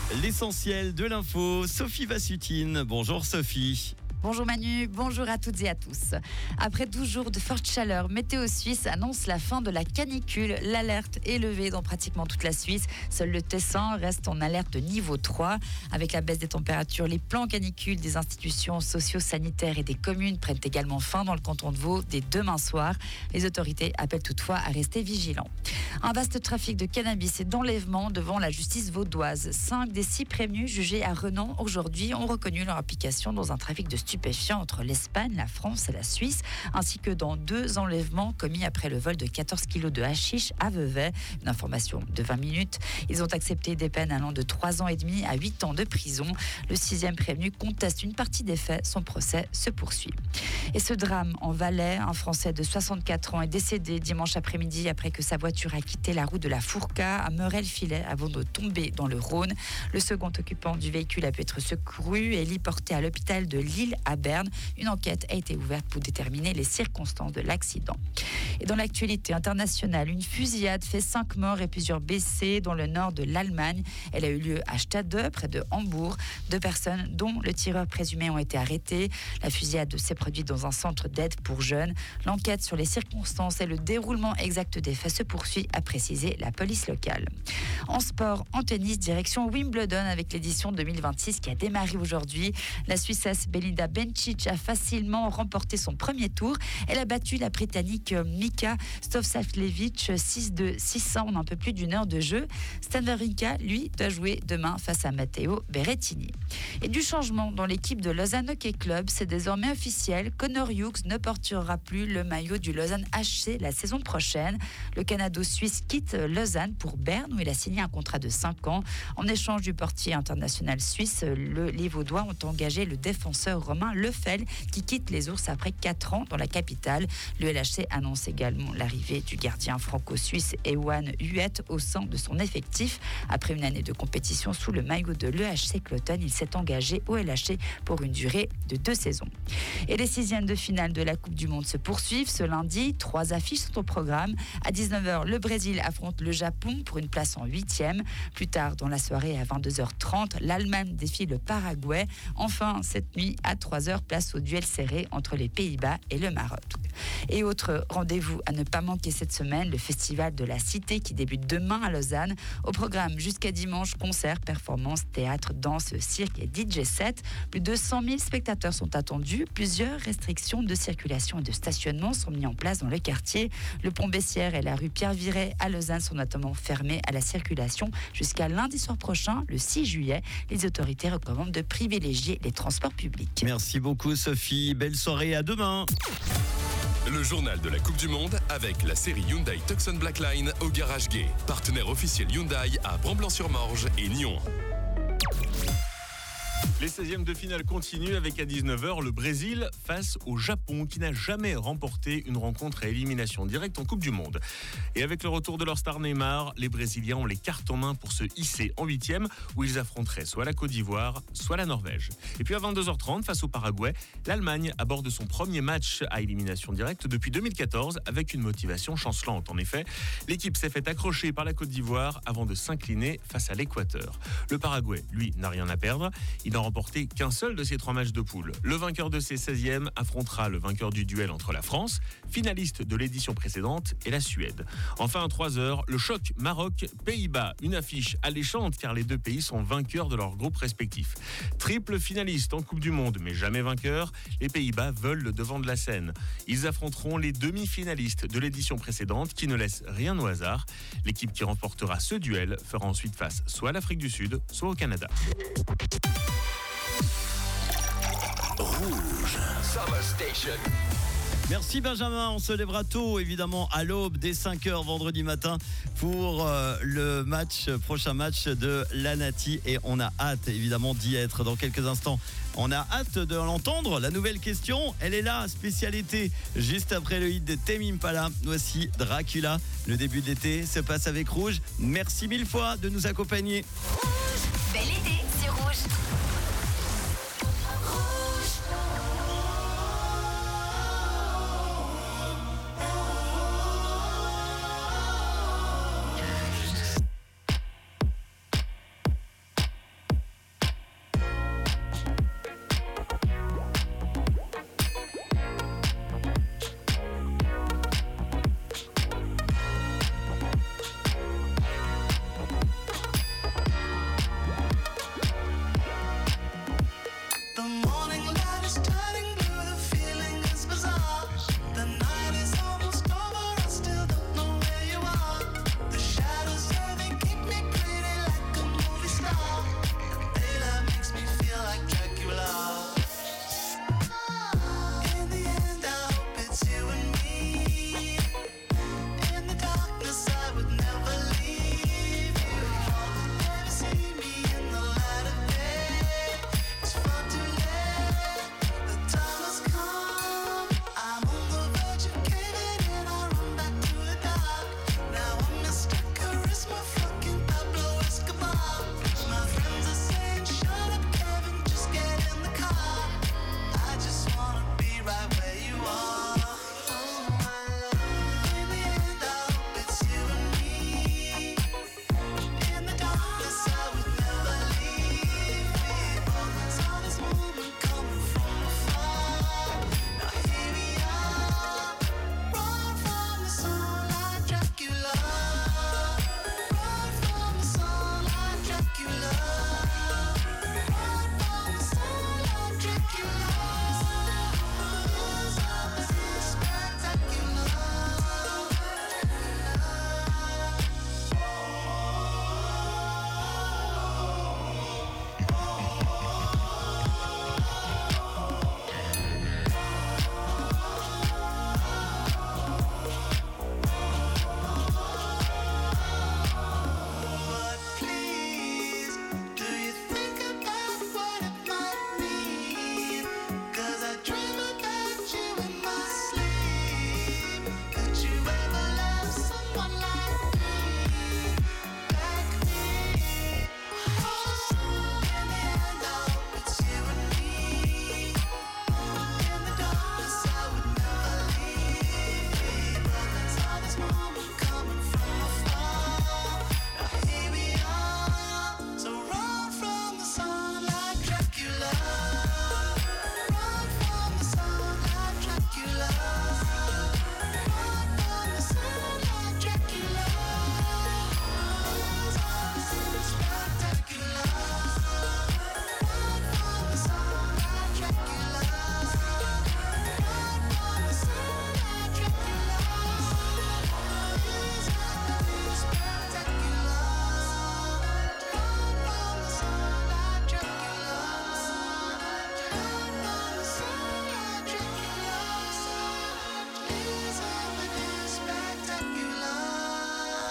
L'essentiel de l'info, Sophie Vassutine. Bonjour Sophie. Bonjour Manu, bonjour à toutes et à tous. Après 12 jours de forte chaleur, Météo Suisse annonce la fin de la canicule. L'alerte est levée dans pratiquement toute la Suisse. Seul le Tessin reste en alerte de niveau 3. Avec la baisse des températures, les plans canicules des institutions socio-sanitaires et des communes prennent également fin dans le canton de Vaud dès demain soir. Les autorités appellent toutefois à rester vigilants. Un vaste trafic de cannabis et d'enlèvement devant la justice vaudoise. 5 des 6 prévenus jugés à Renan aujourd'hui ont reconnu leur implication dans un trafic de stupéfiants entre l'Espagne, la France et la Suisse, ainsi que dans 2 enlèvements commis après le vol de 14 kilos de hashish à Vevey. Une information de 20 minutes. Ils ont accepté des peines allant de 3 ans et demi à 8 ans de prison. Le 6e prévenu conteste une partie des faits. Son procès se poursuit. Et ce drame en Valais, un Français de 64 ans est décédé dimanche après-midi après que sa voiture a quitté la route de la Fourca à Meurel-Filet avant de tomber dans le Rhône. Le second occupant du véhicule a pu être secouru et héliporté à l'hôpital de Lille à Berne. Une enquête a été ouverte pour déterminer les circonstances de l'accident. Et dans l'actualité internationale, une fusillade fait 5 morts et plusieurs blessés dans le nord de l'Allemagne. Elle a eu lieu à Stade, près de Hambourg. 2 personnes, dont le tireur présumé, ont été arrêtées. La fusillade s'est produite dans un centre d'aide pour jeunes. L'enquête sur les circonstances et le déroulement exact des faits se poursuit, a précisé la police locale. En sport, en tennis, direction Wimbledon avec l'édition 2026 qui a démarré aujourd'hui. La Suissesse Belinda Bencic a facilement remporté son premier tour. Elle a battu la Britannique Mika Stojcanovic 6-2, 600 en un peu plus d'une heure de jeu. Stan Wawrinka, lui, doit jouer demain face à Matteo Berrettini. Et du changement dans l'équipe de Lausanne Hockey Club, c'est désormais officiel. Connor Hughes ne portera plus le maillot du Lausanne HC la saison prochaine. Le Canado-Suisse quitte Lausanne pour Berne où il a signé un contrat de 5 ans. En échange du portier international suisse, les Vaudois ont engagé le défenseur Romain Lefel qui quitte les Ours après 4 ans dans la capitale. Le LHC annonce également l'arrivée du gardien franco-suisse Ewan Huet au sein de son effectif. Après une année de compétition sous le maillot de l'EHC Cloton, il s'est engagé au LHC pour une durée de 2 saisons. Et les 6e de finale de la Coupe du Monde se poursuivent. Ce lundi, 3 affiches sont au programme. À 19h, le Brésil affronte le Japon pour une place en 8e. Plus tard dans la soirée, à 22h30, l'Allemagne défie le Paraguay. Enfin, cette nuit, à 3h, place au duel serré entre les Pays-Bas et le Maroc. Et autre rendez-vous à ne pas manquer cette semaine, le Festival de la Cité qui débute demain à Lausanne. Au programme jusqu'à dimanche, concerts, performances, théâtre, danse, cirque et DJ set. Plus de 100 000 spectateurs sont attendus. Plusieurs restrictions de circulation et de stationnement sont mises en place dans le quartier. Le pont Bessières et la rue Pierre-Viret à Lausanne sont notamment fermés à la circulation jusqu'à lundi soir prochain, le 6 juillet. Les autorités recommandent de privilégier les transports publics. Merci beaucoup Sophie, belle soirée, à demain. Le journal de la Coupe du Monde avec la série Hyundai Tucson Blackline au Garage Gay. Partenaire officiel Hyundai à Bramblans-sur-Morge et Nyon. Les 16e de finale continuent avec à 19h le Brésil face au Japon qui n'a jamais remporté une rencontre à élimination directe en Coupe du Monde. Et avec le retour de leur star Neymar, les Brésiliens ont les cartes en main pour se hisser en 8e où ils affronteraient soit la Côte d'Ivoire, soit la Norvège. Et puis à 22h30 face au Paraguay, l'Allemagne aborde son premier match à élimination directe depuis 2014 avec une motivation chancelante. En effet, l'équipe s'est fait accrocher par la Côte d'Ivoire avant de s'incliner face à l'Équateur. Le Paraguay, lui, n'a rien à perdre. Il n'a remporté qu'un seul de ces 3 matchs de poule. Le vainqueur de ces 16e affrontera le vainqueur du duel entre la France, finaliste de l'édition précédente, et la Suède. Enfin, à 3h, le choc Maroc-Pays-Bas. Une affiche alléchante car les 2 pays sont vainqueurs de leurs groupes respectifs. Triple finaliste en Coupe du Monde, mais jamais vainqueur, les Pays-Bas veulent le devant de la scène. Ils affronteront les demi-finalistes de l'édition précédente qui ne laissent rien au hasard. L'équipe qui remportera ce duel fera ensuite face soit à l'Afrique du Sud, soit au Canada. Rouge Summer Station. Merci Benjamin, on se lèvera tôt évidemment à l'aube dès 5h vendredi matin pour le prochain match de l'Anati et on a hâte évidemment d'y être dans quelques instants. On a hâte de l'entendre, la nouvelle question, elle est là, spécialité juste après le hit de Tame Impala. Voici Dracula, le début de l'été se passe avec Rouge. Merci 1000 fois de nous accompagner. Rouge, belle idée sur Rouge.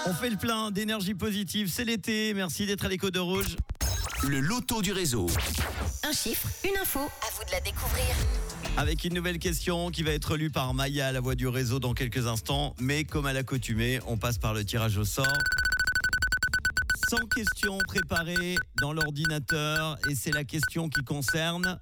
On fait le plein d'énergie positive, c'est l'été. Merci d'être à l'écho de Rouge. Le loto du réseau. Un chiffre, une info, à vous de la découvrir. Avec une nouvelle question qui va être lue par Maya, la voix du réseau, dans quelques instants. Mais comme à l'accoutumée, on passe par le tirage au sort. 100 questions préparées dans l'ordinateur. Et c'est la question qui concerne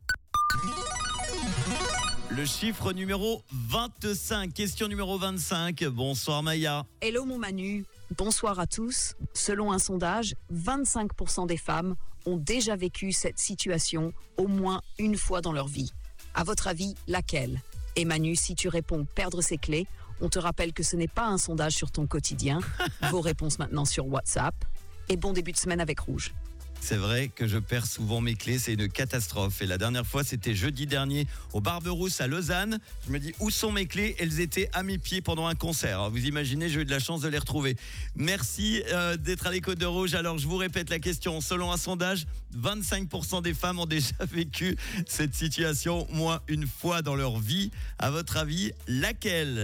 le chiffre numéro 25. Question numéro 25. Bonsoir Maya. Hello mon Manu, bonsoir à tous. Selon un sondage, 25% des femmes ont déjà vécu cette situation au moins une fois dans leur vie. À votre avis, laquelle ? Et Manu, si tu réponds perdre ses clés, on te rappelle que ce n'est pas un sondage sur ton quotidien. Vos réponses maintenant sur WhatsApp. Et bon début de semaine avec Rouge. C'est vrai que je perds souvent mes clés, c'est une catastrophe. Et la dernière fois, c'était jeudi dernier au Barberousse à Lausanne. Je me dis, où sont mes clés ? Elles étaient à mes pieds pendant un concert. Alors, vous imaginez, j'ai eu de la chance de les retrouver. Merci d'être à l'écho de Rouge. Alors, je vous répète la question. Selon un sondage, 25% des femmes ont déjà vécu cette situation, moins une fois dans leur vie. À votre avis, laquelle ?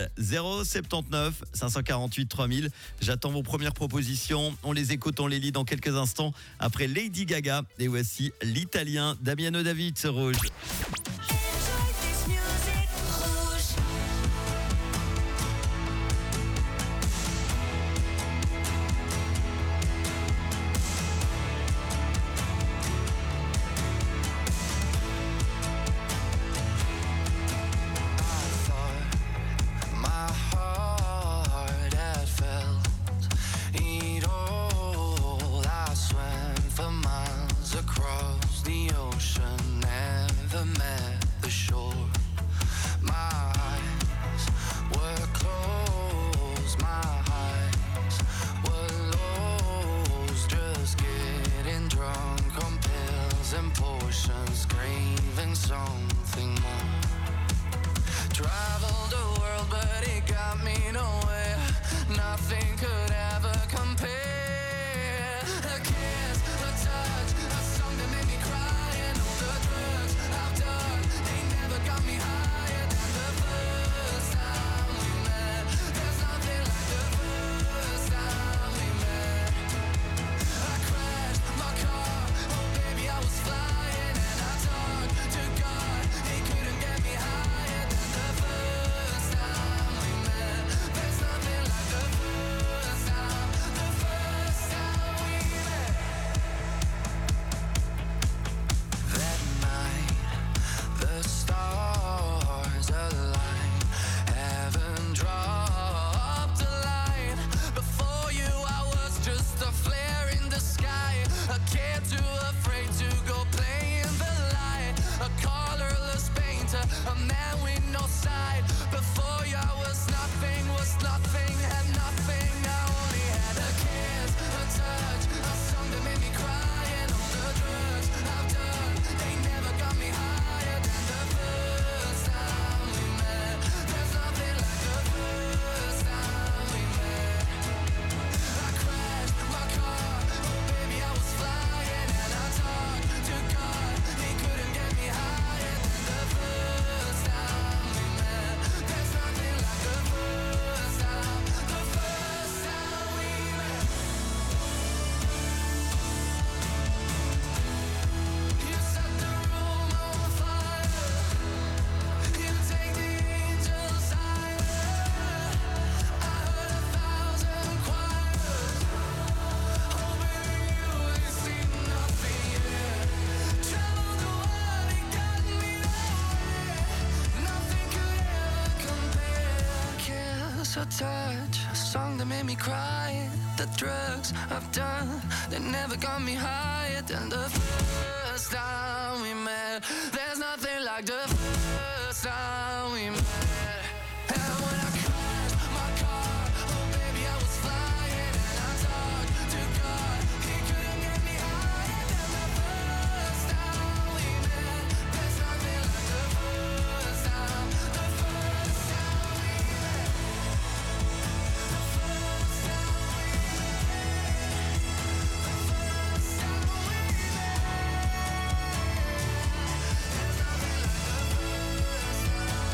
079 548 3000. J'attends vos premières propositions. On les écoute, on les lit dans quelques instants. Après Lady Gaga, et voici l'italien Damiano David sur Rouge. a touch, a song that made me cry. The drugs I've done, they never got me higher than the first time we met. There's nothing like the first time we met. And when I crashed my car, oh baby I was flying, and I talked to God, he couldn't get me higher than the first time we met. There's nothing like the first time we met. The first time we met. The first time we met. There's nothing like the first time.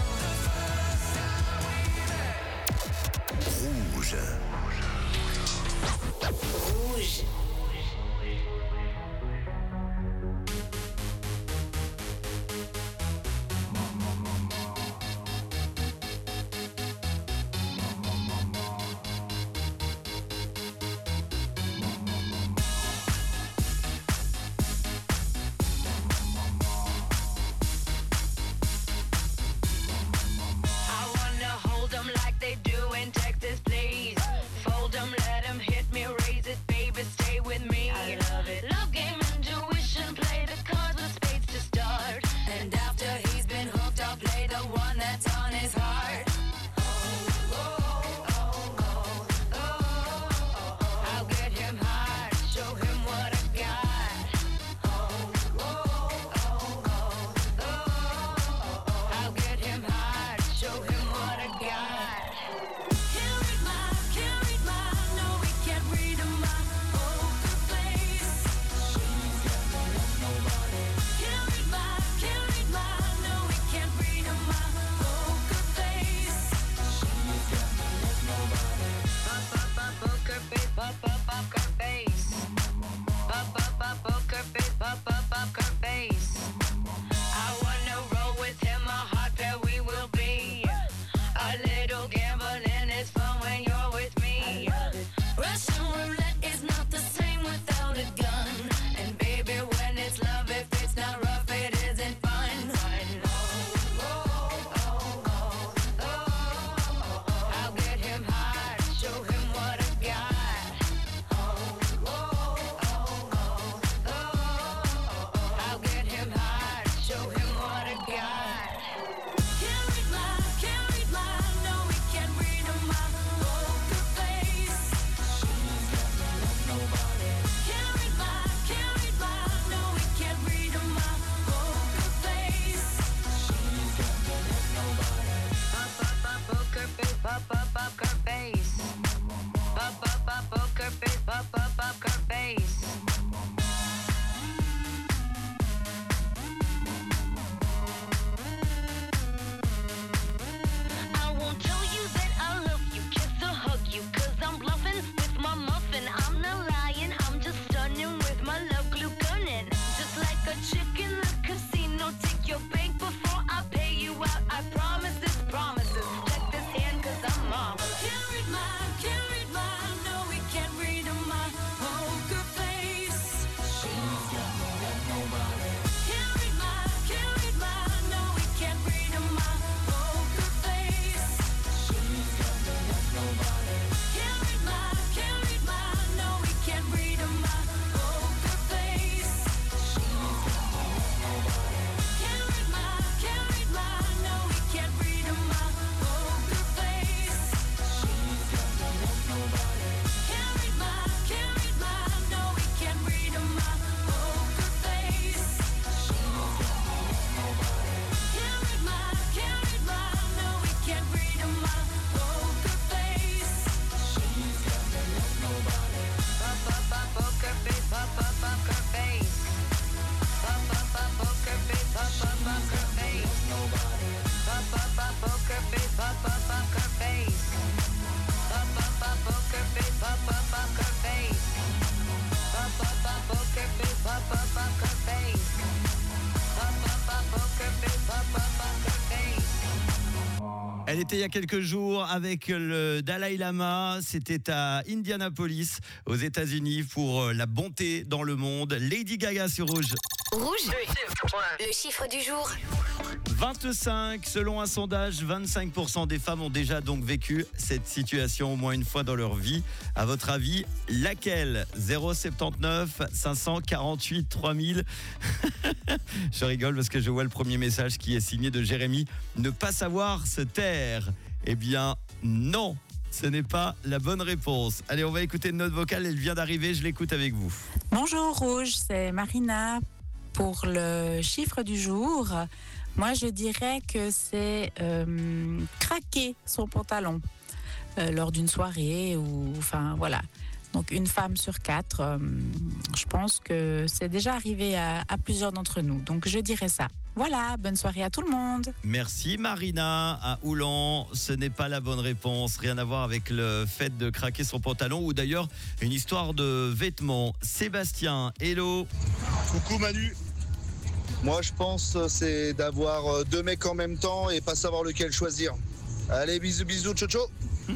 Elle était il y a quelques jours avec le Dalai Lama. C'était à Indianapolis, aux États-Unis, pour la bonté dans le monde. Lady Gaga sur Rouge. Rouge, le chiffre du jour. 25, selon un sondage, 25% des femmes ont déjà donc vécu cette situation au moins une fois dans leur vie. À votre avis, laquelle? 079 548 3000. Je rigole parce que je vois le premier message qui est signé de Jérémy. Ne pas savoir se taire. Eh bien, non. Ce n'est pas la bonne réponse. Allez, on va écouter une note vocale. Elle vient d'arriver. Je l'écoute avec vous. Bonjour Rouge, c'est Marina. Pour le chiffre du jour, moi je dirais que c'est craquer son pantalon lors d'une soirée ou enfin voilà. Donc une femme sur 4, je pense que c'est déjà arrivé à plusieurs d'entre nous. Donc je dirais ça. Voilà, bonne soirée à tout le monde. Merci Marina à Oulan. Ce n'est pas la bonne réponse. Rien à voir avec le fait de craquer son pantalon ou d'ailleurs une histoire de vêtements. Sébastien, hello. Coucou Manu. Moi je pense c'est d'avoir deux mecs en même temps et pas savoir lequel choisir. Allez, bisous bisous, ciao ciao.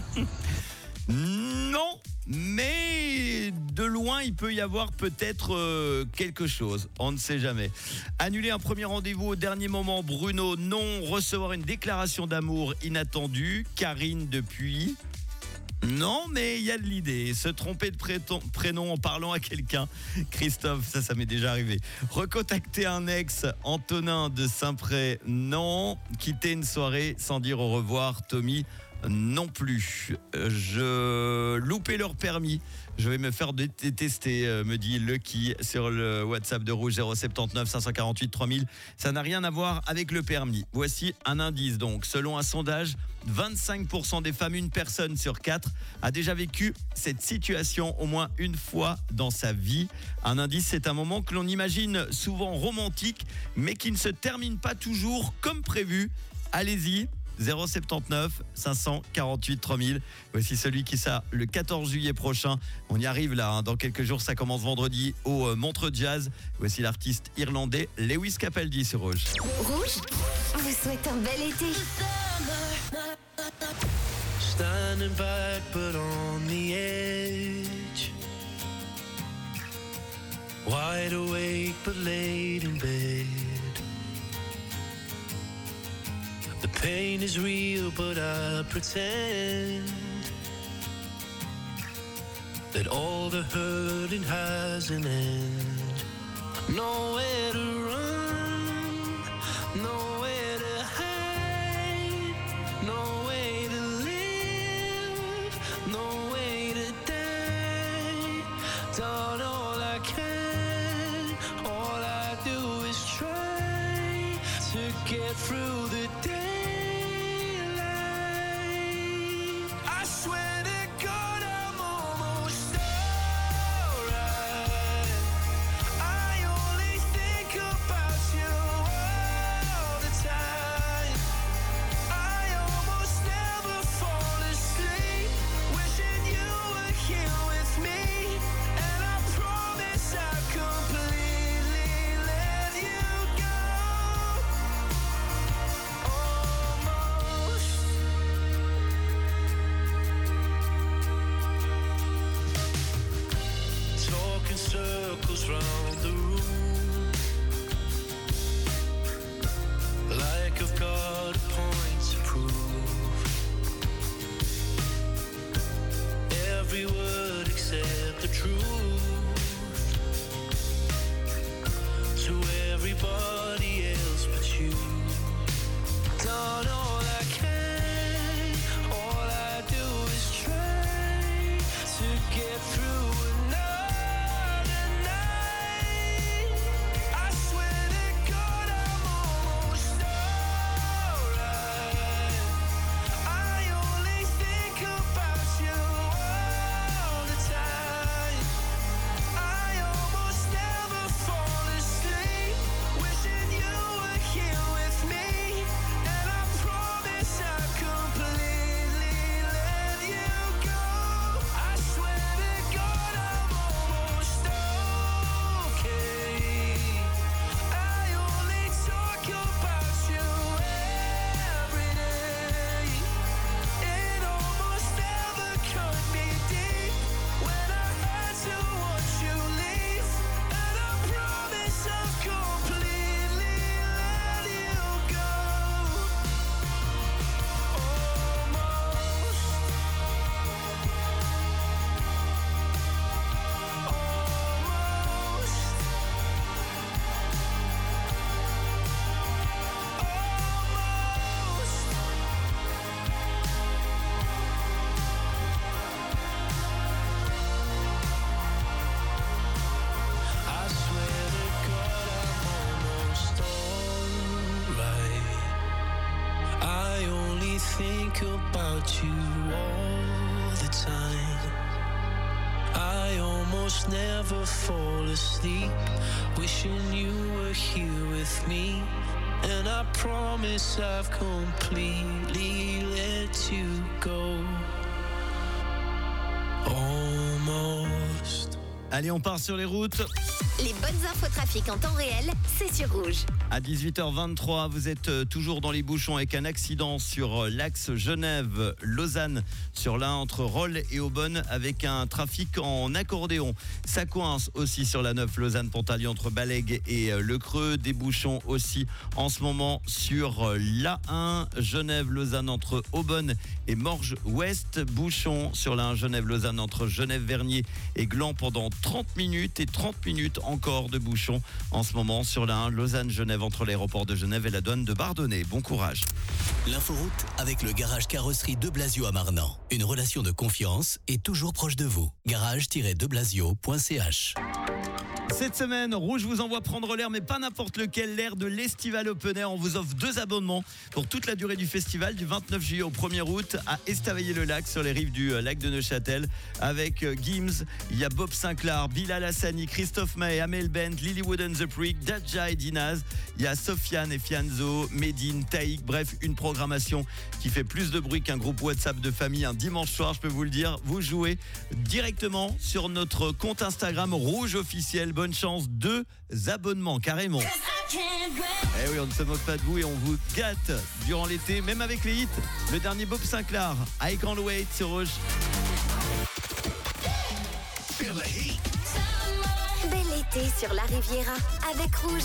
Non, mais de loin il peut y avoir peut-être quelque chose, on ne sait jamais. Annuler un premier rendez-vous au dernier moment, Bruno, non. Recevoir une déclaration d'amour inattendue, Karine depuis. Non, mais il y a de l'idée. Se tromper de prénom en parlant à quelqu'un. Christophe, ça m'est déjà arrivé. Recontacter un ex, Antonin de Saint-Pré. Non. Quitter une soirée sans dire au revoir, Tommy. Non plus. Je loupais leur permis. Je vais me faire détester, me dit Lucky sur le WhatsApp de Rouge 079 548 3000. Ça n'a rien à voir avec le permis. Voici un indice donc. Selon un sondage, 25% des femmes, une personne sur 4, a déjà vécu cette situation au moins une fois dans sa vie. Un indice, c'est un moment que l'on imagine souvent romantique, mais qui ne se termine pas toujours comme prévu. Allez-y. 079 548 3000. Voici celui qui sort le 14 juillet prochain. On y arrive là, dans quelques jours. Ça commence vendredi au Montreux Jazz. Voici l'artiste irlandais Lewis Capaldi sur Rouge. Rouge vous souhaite un bel été. Standing back but on the edge, wide awake but late in bed. The pain is real, but I pretend that all the hurting has an end. Nowhere to run, nowhere to hide, no way to live, no way to die. Done all I can, all I do is try to get through the day. Circles round the room, like I've got a point to prove. Every word except the truth, to everybody else but you. Done all I can, all I do is try to get through. think about you all the time. I almost never fall asleep, wishing you were here with me. And I promise I've completely let you go. Almost. Allez, on part sur les routes. Les bonnes infos trafic en temps réel, c'est sur Rouge. À 18h23, vous êtes toujours dans les bouchons avec un accident sur l'axe Genève-Lausanne, sur l'A entre Rolle et Aubonne, avec un trafic en accordéon. Ça coince aussi sur la 9 Lausanne-Pontarlier entre Balègue et Le Creux. Des bouchons aussi en ce moment sur l'A1 Genève-Lausanne entre Aubonne et Morges-Ouest. Bouchons sur l'A1 Genève-Lausanne entre Genève-Vernier et Gland pendant 30 minutes et 30 minutes encore de bouchons en ce moment sur la 1 Lausanne-Genève entre l'aéroport de Genève et la douane de Bardonnay. Bon courage. L'inforoute avec le garage carrosserie de Blasio à Marnant. Une relation de confiance et toujours proche de vous. garage-deblasio.ch. Cette semaine, Rouge vous envoie prendre l'air, mais pas n'importe lequel, l'air de l'Estival Open Air. On vous offre 2 abonnements pour toute la durée du festival, du 29 juillet au 1er août, à Estavayer-le-Lac, sur les rives du lac de Neuchâtel, avec Gims. Il y a Bob Sinclair, Bilal Hassani, Christophe Maé, Amel Bent, Lilywood and the Prick, Dadja et Dinaz. Il y a Sofiane et Fianzo, Medine, Taïk. Bref, une programmation qui fait plus de bruit qu'un groupe WhatsApp de famille un dimanche soir, je peux vous le dire. Vous jouez directement sur notre compte Instagram Rouge officiel. Bonne chance, 2 abonnements carrément. Eh oui, on ne se moque pas de vous et on vous gâte durant l'été, même avec les hits. Le dernier Bob Sinclair, I Can't Wait sur Rouge. Bel été sur la Riviera avec Rouge.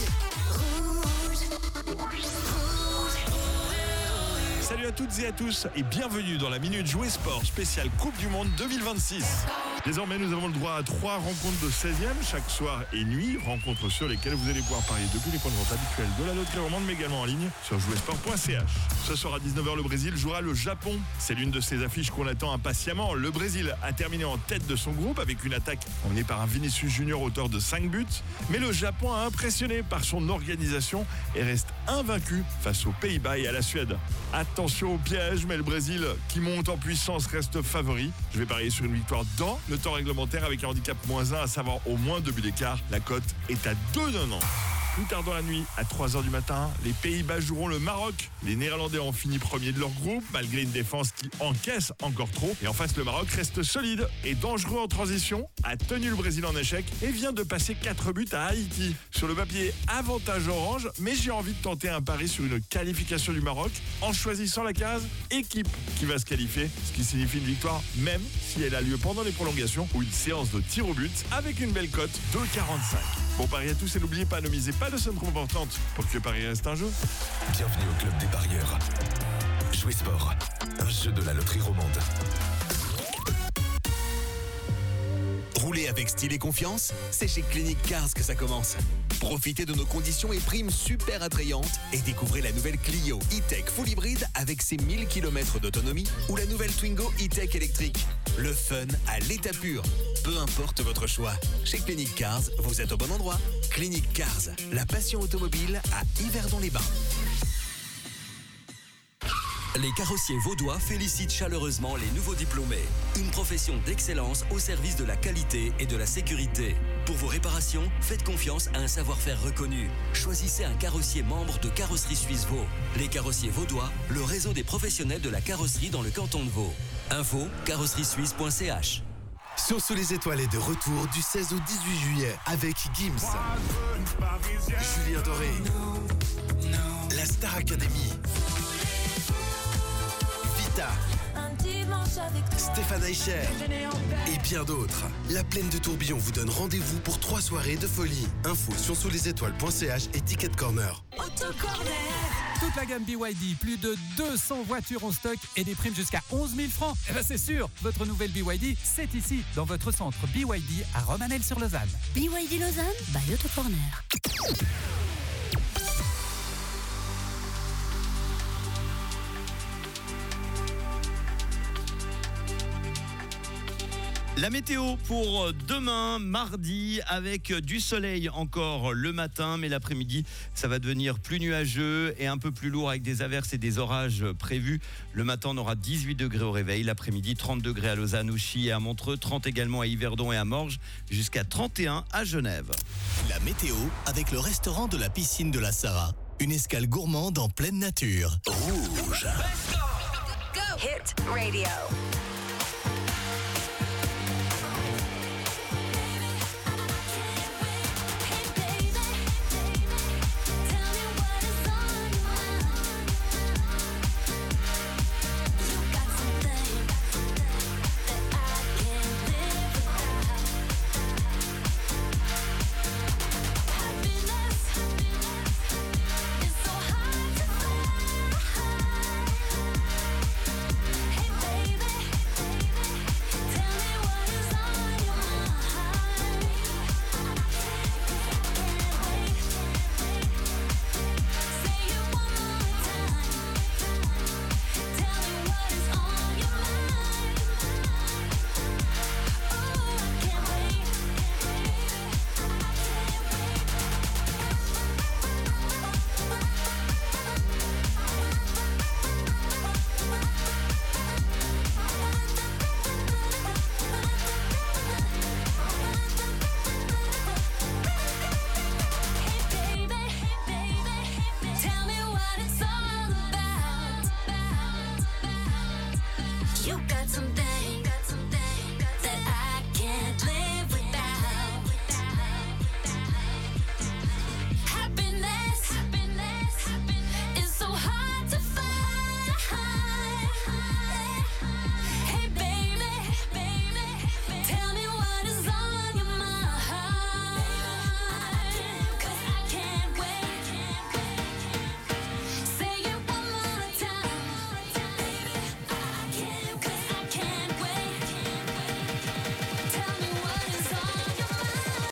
Salut à toutes et à tous et bienvenue dans la Minute Jouer Sport spéciale Coupe du Monde 2026. Désormais, nous avons le droit à 3 rencontres de 16e chaque soir et nuit, rencontres sur lesquelles vous allez pouvoir parier depuis les points de vente habituels de la loterie romande, mais également en ligne sur jouersport.ch. Ce soir à 19h, le Brésil jouera le Japon. C'est l'une de ces affiches qu'on attend impatiemment. Le Brésil a terminé en tête de son groupe avec une attaque emmenée par un Vinicius Junior auteur de 5 buts. Mais le Japon a impressionné par son organisation et reste invaincu face aux Pays-Bas et à la Suède. Attention au piège, mais le Brésil, qui monte en puissance, reste favori. Je vais parier sur une victoire dans le temps réglementaire avec un handicap -1, à savoir au moins 2 buts d'écart. La cote est à 2,90. Plus tard dans la nuit, à 3h du matin, les Pays-Bas joueront le Maroc. Les Néerlandais ont fini premier de leur groupe, malgré une défense qui encaisse encore trop. Et en face, le Maroc reste solide et dangereux en transition, a tenu le Brésil en échec et vient de passer 4 buts à Haïti. Sur le papier, avantage orange, mais j'ai envie de tenter un pari sur une qualification du Maroc en choisissant la case équipe qui va se qualifier, ce qui signifie une victoire même si elle a lieu pendant les prolongations ou une séance de tir au but avec une belle cote de 2,45. Bon pari à tous et n'oubliez pas, ne misez pas de somme trop importante pour que le pari reste un jeu. Bienvenue au club des parieurs. Jouer sport, un jeu de la loterie romande. Rouler avec style et confiance, c'est chez Clinique Cars que ça commence. Profitez de nos conditions et primes super attrayantes et découvrez la nouvelle Clio E-Tech Full Hybride avec ses 1000 km d'autonomie ou la nouvelle Twingo E-Tech électrique. Le fun à l'état pur. Peu importe votre choix. Chez Clinique Cars, vous êtes au bon endroit. Clinique Cars, la passion automobile à Yverdon-les-Bains. Les carrossiers vaudois félicitent chaleureusement les nouveaux diplômés. Une profession d'excellence au service de la qualité et de la sécurité. Pour vos réparations, faites confiance à un savoir-faire reconnu. Choisissez un carrossier membre de Carrosserie Suisse Vaud. Les carrossiers vaudois, le réseau des professionnels de la carrosserie dans le canton de Vaud. Info carrosseriesuisse.ch. Sur Sous les étoiles est de retour du 16 au 18 juillet avec Gims, Julien Doré, la Star Academy, Vita, Stéphane Eicher et bien d'autres. La Plaine de Tourbillon vous donne rendez-vous pour 3 soirées de folie. Info sur souslesetoiles.ch et Ticket Corner. Toute la gamme BYD, plus de 200 voitures en stock et des primes jusqu'à 11 000 francs. Eh ben c'est sûr, votre nouvelle BYD, c'est ici, dans votre centre BYD à Romanel-sur-Lausanne. BYD Lausanne, by Auto Corner. La météo pour demain, mardi, avec du soleil encore le matin, mais l'après-midi, ça va devenir plus nuageux et un peu plus lourd avec des averses et des orages prévus. Le matin, on aura 18 degrés au réveil, l'après-midi, 30 degrés à Lausanne, Ouchy et à Montreux, 30 également à Yverdon et à Morges, jusqu'à 31 à Genève. La météo avec le restaurant de la piscine de la Sarah. Une escale gourmande en pleine nature. Rouge. Hit Radio.